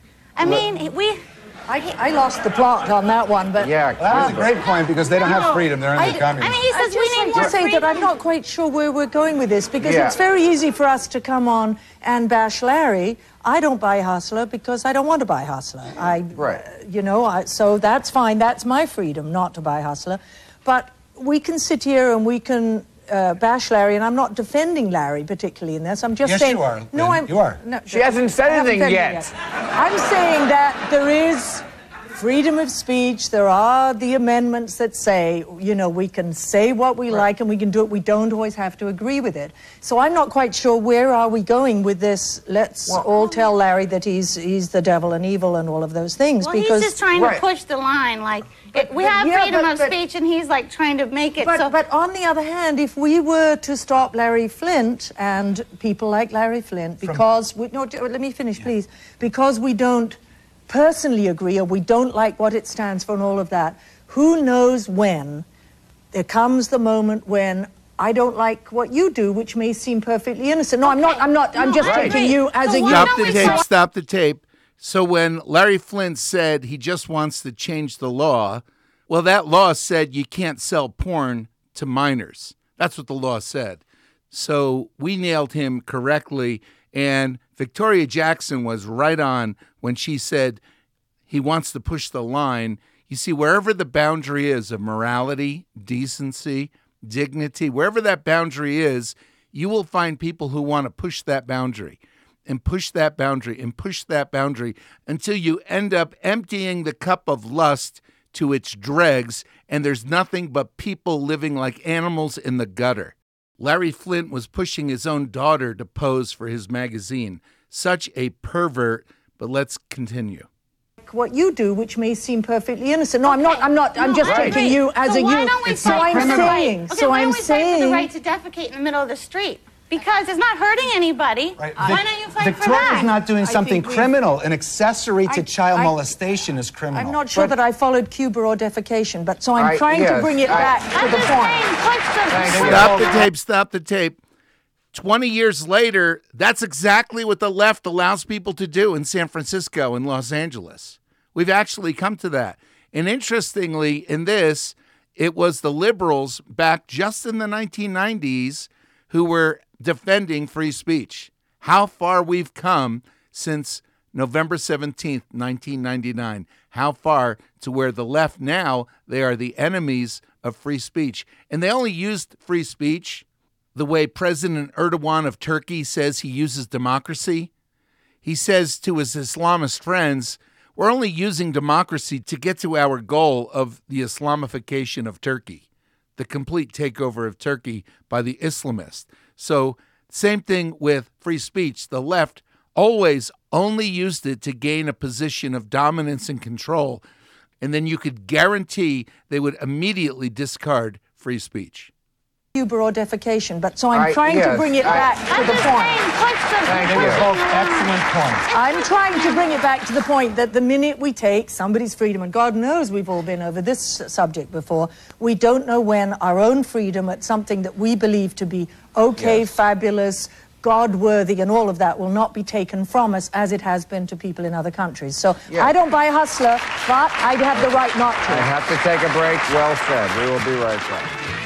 S6: I mean, we...
S8: I, I lost the plot on that one, but
S5: Yeah,
S4: That's a great point because they don't have freedom. They're
S8: I-
S4: under communism.
S6: I mean, he
S8: I
S6: says we
S8: just
S6: need
S8: like
S6: more
S8: to say
S6: freedom.
S8: that I'm not quite sure where we're going with this because
S5: Yeah.
S8: it's very easy for us to come on and bash Larry. I don't buy Hustler because I don't want to buy Hustler. I,
S5: Right.
S8: uh, you know, I, so that's fine. That's my freedom not to buy Hustler. But we can sit here and we can uh, bash Larry, and I'm not defending Larry particularly in this. I'm just
S4: Yes,
S8: saying.
S4: you are,
S8: No,
S4: Lynn.
S8: I'm.
S4: You are.
S8: No,
S5: She hasn't said
S8: I haven't
S5: anything
S8: defended
S5: yet.
S8: I'm saying that there is freedom of speech. There are the amendments that say, you know, we can say what we like and we can do it. We don't always have to agree with it. So I'm not quite sure where are we going with this. Let's all tell Larry that he's he's the devil and evil and all of those things.
S6: Well,
S8: because
S6: he's just trying
S5: Right.
S6: to push the line. Like, it, we
S8: but-
S6: have
S8: yeah,
S6: freedom
S8: but-
S6: of
S8: but-
S6: speech, and he's, like, trying to make it
S8: But,
S6: so...
S8: but on the other hand, if we were to stop Larry Flint and people like Larry Flint, because we, no, let me finish, please, because we don't personally agree or we don't like what it stands for and all of that, who knows when there comes the moment when I don't like what you do, which may seem perfectly innocent. No, I'm not. I'm not. I'm
S6: No,
S8: just
S6: I
S8: taking
S6: agree.
S8: you as
S6: So
S8: a
S6: why
S8: you.
S2: Stop
S6: don't
S2: the
S6: we
S2: tape,
S6: say-
S2: stop the tape. So when Larry Flint said he just wants to change the law, well, that law said you can't sell porn to minors. That's what the law said. So we nailed him correctly, and Victoria Jackson was right on when she said he wants to push the line. You see, wherever the boundary is of morality, decency, dignity, wherever that boundary is, you will find people who want to push that boundary and push that boundary and push that boundary until you end up emptying the cup of lust to its dregs, and there's nothing but people living like animals in the gutter. Larry Flint was pushing his own daughter to pose for his magazine. Such a pervert, but let's continue.
S8: What you do, which may seem perfectly innocent. No, I'm not. I'm not. I'm
S6: No,
S8: just
S6: I
S8: taking
S6: agree.
S8: you as
S6: so
S8: a
S6: why
S8: you.
S6: Don't we
S8: So
S6: fight
S8: I'm
S6: for the
S8: saying.
S6: right? Okay,
S8: So
S6: why
S8: I'm
S6: don't we fight for the
S8: saying.
S6: right to defecate in the middle of the street? Because it's not hurting anybody.
S4: Right.
S6: Why
S4: Vic-
S6: don't you fight
S4: Victoria's
S6: for that?
S4: not doing
S8: I
S4: something
S8: think we-
S4: criminal. An accessory to
S8: I-
S4: child
S8: I-
S4: molestation is criminal.
S8: I'm not sure
S5: But-
S8: that I followed Cuba or defecation, but so I'm
S5: I-
S8: trying
S5: yes,
S8: to bring it
S5: I-
S8: back
S6: I'm
S8: to the
S6: just
S8: point.
S6: saying, push the...
S5: Thank you.
S2: Stop the tape, stop the tape. twenty years later, that's exactly what the left allows people to do in San Francisco and Los Angeles. We've actually come to that. And interestingly, in this, it was the liberals back just in the nineteen nineties who were defending free speech. How far we've come since November seventeenth, nineteen ninety-nine. How far to where the left now, they are the enemies of free speech. And they only used free speech the way President Erdogan of Turkey says he uses democracy. He says to his Islamist friends, we're only using democracy to get to our goal of the Islamification of Turkey, the complete takeover of Turkey by the Islamists. So same thing with free speech. The left always only used it to gain a position of dominance and control, and then you could guarantee they would immediately discard free speech.
S8: Cuba or defecation, but so I'm
S5: I-
S8: trying to
S5: yes,
S8: bring it
S5: I-
S8: back to
S6: I'm
S8: the
S6: just
S8: point.
S6: saying, push the...
S5: Thank
S4: They
S5: you.
S4: were both excellent points.
S8: I'm trying to bring it back to the point that the minute we take somebody's freedom, and God knows we've all been over this subject before, we don't know when our own freedom at something that we believe to be okay,
S5: Yes.
S8: fabulous, God-worthy, and all of that will not be taken from us as it has been to people in other countries. So
S5: Yeah.
S8: I don't buy Hustler, but I have the right not
S5: I
S8: to.
S5: have to take a break. Well said. We will be right back.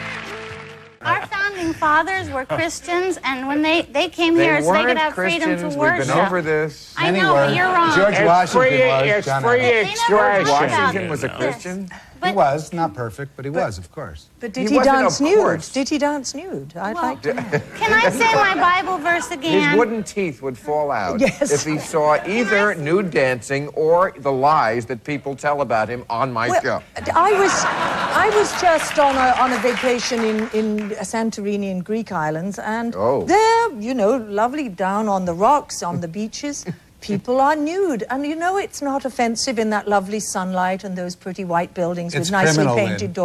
S6: Our founding fathers were Christians, and when they, they came
S5: They
S6: here so they
S5: weren't
S6: could have freedom
S5: Christians.
S6: to
S5: We've
S6: worship.
S5: been over this.
S6: I
S4: Many
S6: know,
S4: were.
S6: but you're wrong.
S4: George
S7: It's
S4: Washington
S7: free,
S4: was.
S7: it's
S4: John
S7: free
S6: They
S4: Adams.
S6: never
S7: expression.
S6: talked about
S5: Washington
S6: it.
S5: was a
S7: No.
S5: Christian.
S4: He
S6: But-
S4: was not perfect, but he was, of course.
S8: But
S5: He
S8: did he,
S5: wasn't,
S8: dance
S5: of
S8: nude?
S5: course.
S8: Did he dance nude? I'd
S6: Well,
S8: like to know.
S6: Can I say my Bible verse
S5: His
S6: again?
S5: wooden teeth would fall out
S8: Yes.
S5: if he saw either nude dancing or the lies that people tell about him on my
S8: Well,
S5: show.
S8: I was, I was just on a on a vacation in in Santorini in Greek islands, and
S5: Oh.
S8: there, you know, lovely down on the rocks, on the beaches, people are nude, and you know it's not offensive in that lovely sunlight and those pretty white buildings
S4: It's
S8: with nicely
S4: criminal,
S8: painted
S4: Lynn.
S8: door.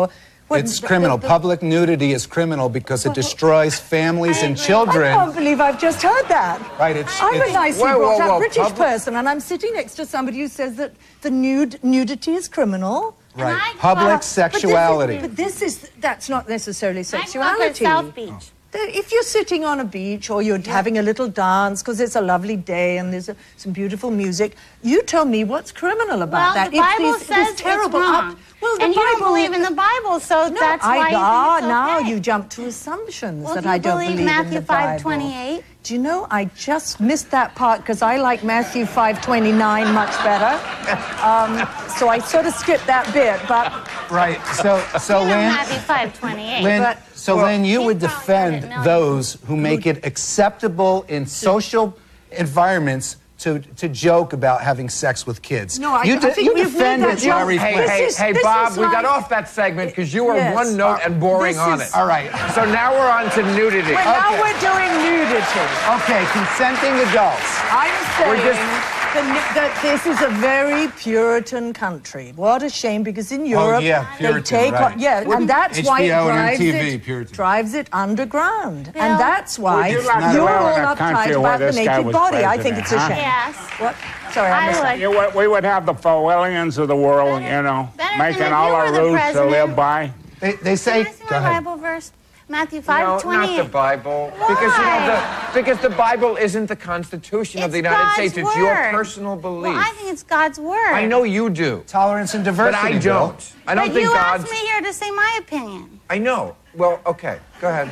S8: What,
S4: It's
S8: the-
S4: criminal.
S8: the- the-
S4: Public nudity is criminal because it destroys families
S6: I
S4: and
S6: agree.
S8: I
S4: children.
S8: can't believe I've just heard that.
S4: Right, it's-
S8: I'm
S4: it's-
S8: a nicely
S5: Whoa, whoa,
S8: brought up
S5: whoa,
S8: British
S5: public-
S8: person, and I'm sitting next to somebody who says that the nude nudity is criminal.
S4: Right.
S6: I-
S4: Public
S6: well,
S8: But this is-
S4: sexuality.
S8: But this is, that's not necessarily
S6: I grew up at
S8: sexuality.
S6: South Beach.
S8: That if you're sitting on a beach or you're having a little dance because it's a lovely day and there's a, some beautiful music, you tell me what's criminal about
S6: Well,
S8: that.
S6: the
S8: If
S6: Bible
S8: these-
S6: says
S8: this terrible
S6: it's wrong.
S8: up- well, the
S6: and you don't
S8: Bible-
S6: believe in the Bible, so
S8: No,
S6: that's
S8: I,
S6: why you
S8: ah,
S6: think it's
S8: now
S6: okay.
S8: you jump to assumptions
S6: Well,
S8: that
S6: do you
S8: I don't
S6: believe
S8: believe
S6: Matthew
S8: in the Bible.
S6: five twenty-eight?
S8: Do you know, I just missed that part because I like Matthew five twenty-nine much better. Um, so I sort of skipped that bit, but
S4: Right. So, so
S6: You know
S4: Lynn,
S6: Matthew five twenty-eight.
S4: Lynn,
S8: But-
S4: so
S8: well,
S4: Lynn, you
S6: he
S4: would
S6: probably
S4: defend
S6: didn't know.
S4: those who make it acceptable in social environments to, to joke about having sex with kids.
S8: No, I-
S4: you
S8: I think
S4: you
S8: we've made
S4: defended
S8: that joke.
S4: Larry
S5: Hey,
S4: Flint.
S5: hey,
S8: is-
S5: hey,
S8: this
S5: Bob,
S8: is
S5: we got
S8: like-
S5: off that segment because you were
S8: Yes.
S5: one note and boring
S8: This
S5: on
S8: is-
S5: it.
S4: All right.
S5: So now we're on to nudity.
S8: well, now
S4: Okay.
S8: we're doing nudity.
S4: Okay, consenting adults.
S8: I'm saying
S5: just-
S8: the, that this is a very Puritan country. What a shame, because in Europe,
S4: yeah,
S8: they
S4: Puritan,
S8: take
S4: right.
S8: on, yeah, and that's
S4: H B
S8: why it
S4: O and
S8: drives
S4: M T V,
S8: it,
S4: Puritan.
S8: drives it underground,
S6: Bill,
S8: and that's why
S7: would you like to
S8: you're
S7: live
S8: all
S7: in a
S8: uptight
S7: country where
S8: about the
S7: this guy
S8: naked
S7: was
S8: body. I think it's a
S7: president,
S8: shame.
S6: Yes.
S8: What? Sorry, I, missed
S6: I
S8: that.
S6: would.
S7: You would- we would have the Fowellians of the world, you know,
S6: better than
S7: making
S6: if
S7: all
S6: you
S7: our
S6: were the
S7: rules to
S6: president.
S7: live by.
S4: They, they say,
S6: Can I see
S4: go
S6: my
S4: ahead.
S6: Bible verse? Matthew
S5: No,
S6: five
S5: not
S6: twenty-eight.
S5: the Bible. Because you know the because the Bible isn't the Constitution of the United
S6: God's
S5: States. It's
S6: word.
S5: your personal belief.
S6: Well, I think it's God's word.
S5: I know you do,
S4: Tolerance and
S5: but
S4: diversity.
S5: I
S4: Bill.
S5: don't. I don't
S6: but
S5: think
S6: you
S5: God's.
S6: asked me here to say my opinion.
S5: I know. Well, okay. Go ahead.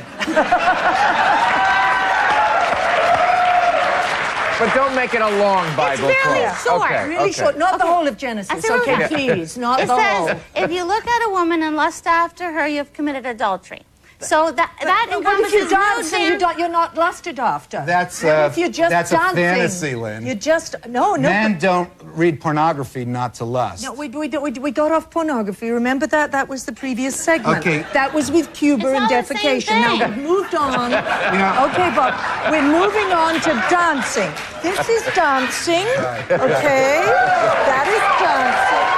S5: But don't make it a long Bible
S8: It's really
S5: quote.
S8: short,
S5: Okay,
S8: really
S5: okay.
S8: short. Not the
S6: Okay.
S8: whole of Genesis,
S6: I see what
S8: okay,
S6: we-
S8: please, not
S6: It
S8: the whole.
S6: says, if you look at a woman and lust after her, you've committed adultery. So that that
S8: But what if you
S6: encompasses
S8: dance and you
S6: nude
S8: don't, you're not lusted after?
S4: That's,
S8: What
S4: uh,
S8: if you're just
S4: that's a
S8: dancing?
S4: fantasy, Lynn.
S8: You just no no.
S4: Men
S8: but-
S4: don't read pornography not to lust.
S8: No, we, we, we, we got off pornography. Remember that? That was the previous segment.
S4: Okay.
S8: That was with Cuba
S6: It's
S8: and
S6: all the same
S8: defecation. Now
S6: thing.
S8: we've moved on.
S4: know-
S8: Okay, Bob. We're moving on to dancing. This is dancing. Okay? That is dancing.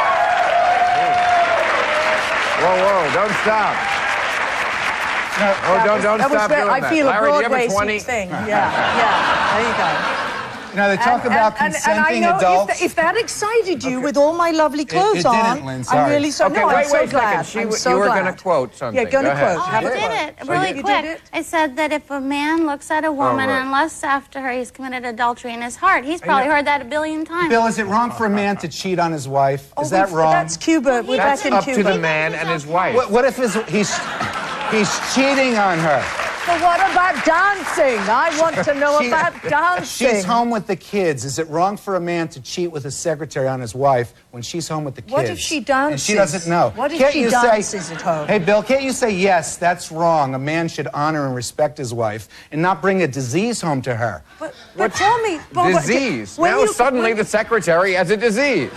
S5: Whoa, whoa! Don't stop.
S4: No,
S5: Oh,
S8: That
S5: don't
S8: was-
S5: don't
S8: that was
S5: stop
S8: very-
S5: doing
S8: I
S5: that.
S8: feel
S5: Larry,
S8: a
S5: do you have
S8: Broadway
S5: a twenty?
S8: thing. Yeah, yeah. There you go.
S4: now they talk
S8: And-
S4: about
S8: and, and, and I
S4: consenting
S8: know
S4: adults.
S8: If, th- if that excited you with all my lovely clothes
S4: it didn't,
S8: on,
S4: Lynn,
S8: I'm
S4: sorry.
S8: really sorry.
S5: Okay,
S8: no,
S5: wait,
S8: I'm so
S5: wait a second.
S8: glad.
S5: She
S8: I'm
S5: w-
S8: so
S5: you were
S8: glad.
S5: gonna quote something.
S8: Yeah, gonna
S5: Go ahead.
S8: quote.
S6: Oh,
S8: Have
S6: I
S8: a
S6: did
S8: quote.
S6: it really
S8: You
S6: quick.
S8: did it?
S6: I said that if a man looks at a woman
S5: right.
S6: and lusts after her, he's committed adultery in his heart. He's probably heard that a billion times.
S4: Bill, is it wrong for a man to cheat on his wife?
S8: Oh,
S4: Is that
S8: we've-
S4: wrong?
S8: That's Cuba. We're
S5: That's
S8: back in
S5: up
S8: Cuba.
S5: to the man and his wife.
S4: What, what if his, he's he's cheating on her?
S8: But what about dancing? I want to know
S4: She-
S8: about dancing.
S4: She's home with the kids. Is it wrong for a man to cheat with his secretary on his wife when she's home with the kids?
S8: What if she
S4: And
S8: dances?
S4: she doesn't know.
S8: What if
S4: Can't
S8: she
S4: you
S8: dances
S4: say,
S8: at home?
S4: Hey, Bill, can't you say, yes, that's wrong. A man should honor and respect his wife and not bring a disease home to her.
S8: But, but tell me, but what-
S5: Disease.
S8: when
S5: Now
S8: you-
S5: suddenly
S8: when-
S5: the secretary has a disease.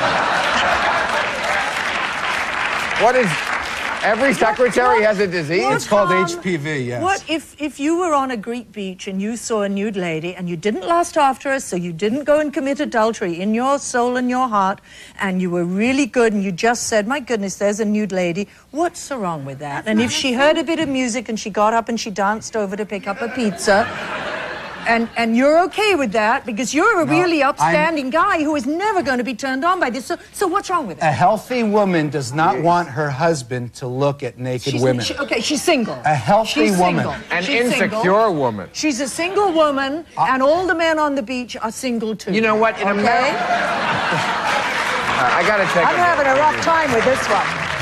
S5: What is? Every secretary
S8: what-
S5: has a disease.
S8: what
S4: It's called
S8: harm-
S4: H P V, yes.
S8: What if, if you were on a Greek beach and you saw a nude lady and you didn't lust after her, so you didn't go and commit adultery in your soul and your heart, and you were really good and you just said, my goodness, there's a nude lady, what's so wrong with that? And if she heard a bit of music and she got up and she danced over to pick up a pizza, and, and you're okay with that because you're a
S4: No,
S8: really
S4: I'm-
S8: upstanding guy who is never going to be turned on by this. So, so what's wrong with
S4: A
S8: that?
S4: healthy woman does not want her husband to look at naked
S8: She's-
S4: women.
S8: she- okay, she's single.
S4: A healthy
S8: She's
S4: woman.
S8: single.
S5: An
S8: She's
S5: insecure
S8: single.
S5: woman.
S8: She's a single woman, and all the men on the beach are single too.
S5: You know what? In
S8: okay?
S5: America, I gotta take.
S8: I'm
S5: a
S8: having a rough time with this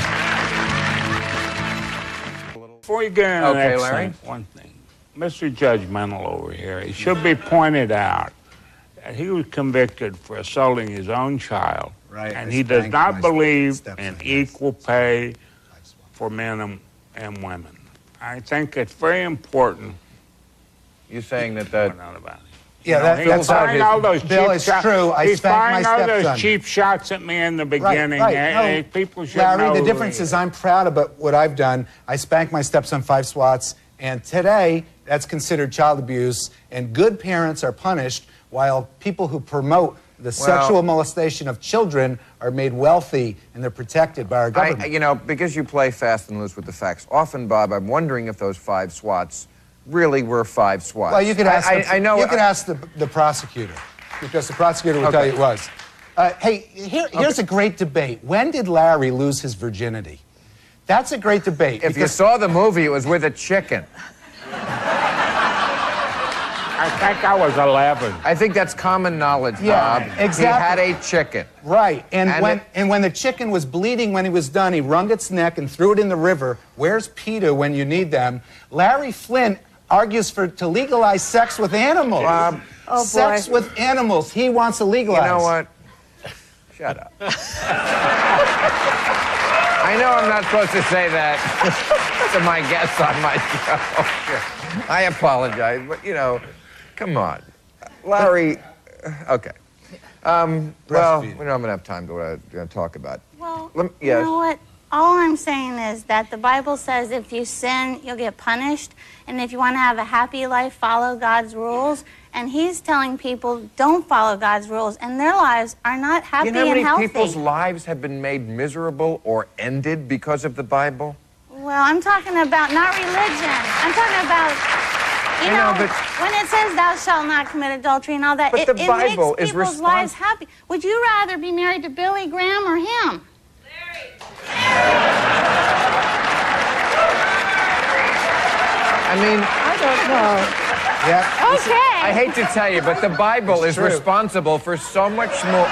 S8: one.
S7: Before you get into the
S5: Okay,
S7: next
S5: Larry.
S7: thing, one thing. Mister Judgmental over here, it should be pointed out that he was convicted for assaulting his own child.
S4: Right,
S7: And
S4: I
S7: he does
S4: spanked
S7: not
S4: my
S7: believe
S4: stepson,
S7: in
S4: yes.
S7: equal pay for men and, and women. I think it's very important
S5: You saying that
S7: to
S5: that
S7: point out about it.
S4: Yeah,
S7: You know,
S4: that-
S7: he's
S4: that's
S7: firing
S5: out
S7: all those
S4: Bill,
S7: cheap
S4: it's
S7: shots.
S4: true. I
S7: He's
S4: spanked
S7: firing
S4: my
S7: all those
S4: stepson.
S7: cheap shots at me in the beginning.
S4: Right, right.
S7: and-
S4: No,
S7: and people should
S4: Larry,
S7: know
S4: the
S7: who
S4: difference
S7: he
S4: is I'm proud about what I've done. I spanked my stepson five swats, and today that's considered child abuse, and good parents are punished while people who promote the sexual molestation of children are made wealthy and they're protected by our government.
S5: I, you know, because you play fast and loose with the facts, often, Bob, I'm wondering if those five swats really were five swats.
S4: Well, you could ask,
S5: I,
S4: the,
S5: I, I know,
S4: you could
S5: I,
S4: ask the, the prosecutor, because the prosecutor would
S5: Okay.
S4: tell you it was. Uh, hey, here, here's a great debate. When did Larry lose his virginity? That's a great debate.
S5: If you
S4: because-
S5: saw the movie, it was with a chicken.
S7: I think I was eleven.
S5: I think that's common knowledge,
S4: Yeah,
S5: Bob.
S4: exactly.
S5: He had a chicken.
S4: Right, and,
S5: And
S4: when
S5: it-
S4: and when the chicken was bleeding when he was done, he wrung its neck and threw it in the river. Where's PETA when you need them? Larry Flint argues for to legalize sex with animals.
S5: Bob.
S8: Oh,
S4: sex
S8: boy.
S4: with animals. He wants to
S5: You
S4: legalize.
S5: know what? Shut up. I know I'm not supposed to say that to my guests on my show. I apologize, but, you know, come on. Larry, okay. Um, well, we
S4: Breastfeeding.
S5: don't have enough time to, uh, to talk about.
S6: Well,
S5: Lem-
S6: you
S5: yes.
S6: know what? All I'm saying is that the Bible says if you sin, you'll get punished. And if you want to have a happy life, follow God's rules. And he's telling people don't follow God's rules. And their lives are not happy
S5: You know how
S6: and
S5: many
S6: healthy.
S5: people's lives have been made miserable or ended because of the Bible?
S6: Well, I'm talking about not religion. I'm talking about, you
S5: I know,
S6: know,
S5: but-
S6: when it says thou shalt not commit adultery and all that,
S5: But
S6: it,
S5: the
S6: it
S5: Bible
S6: makes
S5: is
S6: people's
S5: respons-
S6: lives happy. Would you rather be married to Billy Graham or him?
S5: I mean,
S8: I don't know.
S4: Yeah.
S6: Okay.
S5: I hate to tell you, but the Bible
S4: It's
S5: is
S4: true.
S5: responsible for so much more.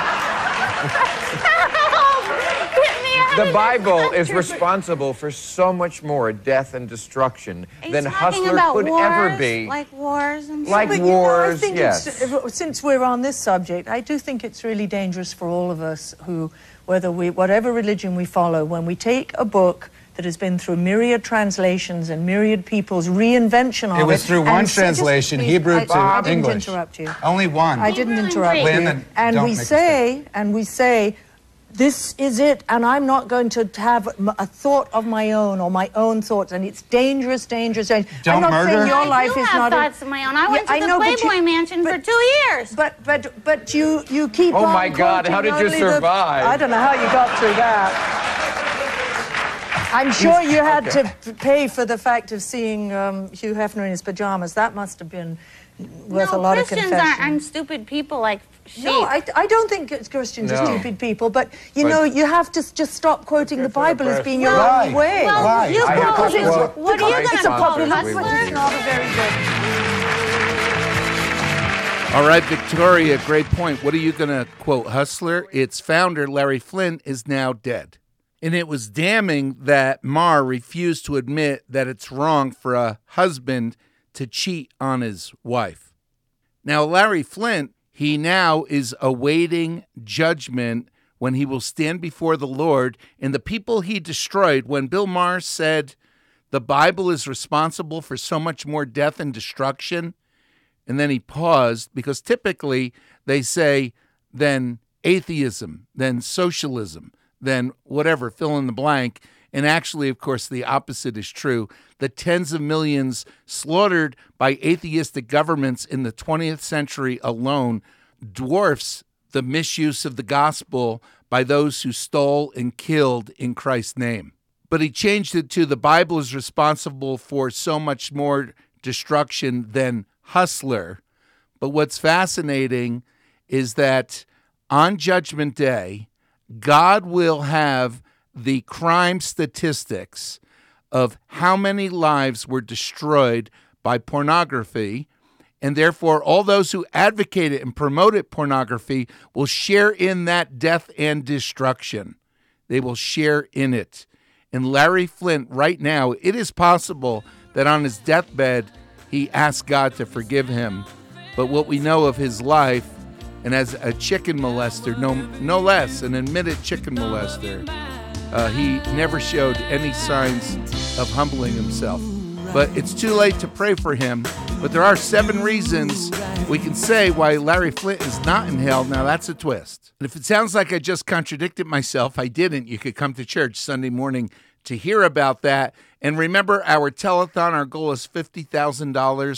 S6: Hit me out
S5: The
S6: of
S5: Bible
S6: this
S5: is
S6: country.
S5: responsible for so much more death and destruction
S6: Are you
S5: than
S6: talking
S5: Hustler
S6: about
S5: could
S6: wars?
S5: ever be.
S6: Like wars and
S5: Like
S8: But, you know, I
S5: wars,
S8: think
S5: yes.
S8: it's, since we're on this subject, I do think it's really dangerous for all of us who, whether we, whatever religion we follow, when we take a book that has been through myriad translations and myriad people's reinvention of it.
S4: It was through
S8: and
S4: one
S8: so- just
S4: translation,
S8: please,
S4: Hebrew
S8: I,
S4: to
S8: I didn't
S4: English.
S8: interrupt you.
S4: Only one.
S8: I didn't
S6: Hebrew and
S8: interrupt
S6: Greek.
S8: you.
S4: Lynn, then
S8: And
S4: don't
S8: we
S4: make a
S8: say, and we say, this is it, and I'm not going to have m- a thought of my own or my own thoughts, and it's dangerous, dangerous, dangerous.
S4: Don't
S8: I'm not
S4: murder?
S8: saying your
S6: I
S8: life
S6: do
S8: is
S6: have
S8: not. a-
S6: thoughts of my own. I went
S8: Yeah,
S6: to the
S8: know, but
S6: Playboy
S8: you-
S6: Mansion for
S8: but-
S6: two years.
S8: But but but you you keep
S5: Oh,
S8: on
S5: my God, how
S8: quoting
S5: did you
S8: only the-
S5: survive?
S8: I don't know how you got through that. I'm sure you had
S5: okay.
S8: to p- pay for the fact of seeing um, Hugh Hefner in his pajamas. That must have been worth
S6: no,
S8: a lot
S6: Christians
S8: of confession.
S6: aren't, aren't stupid people like sheep.
S8: No, I, I don't think it's Christians are
S5: No.
S8: stupid people, but you
S5: But-
S8: know, you have to s- just stop quoting the
S7: Good for the
S8: Bible as
S7: press.
S8: being your
S4: Right.
S8: only way.
S6: well,
S4: Right.
S6: you
S5: I have
S6: quote
S5: to
S6: it.
S5: quote
S6: What are you
S5: my
S6: going to
S8: It's a
S6: quote,
S8: popular
S5: sponsors.
S8: language.
S6: Hustler?
S8: It's not a very good.
S2: All right, Victoria, great point. What are you going to quote? Hustler? Its founder, Larry Flint, is now dead. And it was damning that Marr refused to admit that it's wrong for a husband to cheat on his wife. Now, Larry Flint, he now is awaiting judgment when he will stand before the Lord. And the people he destroyed, when Bill Maher said the Bible is responsible for so much more death and destruction, and then he paused, because typically they say, then atheism, then socialism, then whatever, fill in the blank. And actually, of course, the opposite is true. The tens of millions slaughtered by atheistic governments in the twentieth century alone dwarfs the misuse of the gospel by those who stole and killed in Christ's name. But he changed it to the Bible is responsible for so much more destruction than Hustler. But what's fascinating is that on Judgment Day, God will have the crime statistics of how many lives were destroyed by pornography, and therefore all those who advocated and promoted pornography will share in that death and destruction. They will share in it. And Larry Flint, right now, it is possible that on his deathbed, he asked God to forgive him. But what we know of his life, and as a chicken molester, no, no less, an admitted chicken molester, uh, he never showed any signs of humbling himself. But it's too late to pray for him. But there are seven reasons we can say why Larry Flint is not in hell. Now, that's a twist. And if it sounds like I just contradicted myself, I didn't. You could come to church Sunday morning to hear about that. And remember our telethon, our goal is fifty thousand dollars.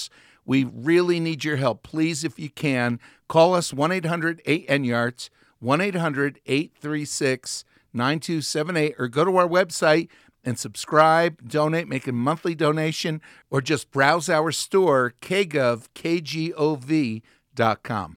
S2: We really need your help. Please, if you can, call us one eight hundred eight N Y A R T S, one eight hundred eight three six nine two seven eight, or go to our website and subscribe, donate, make a monthly donation, or just browse our store, K G O V, K G O V dot com.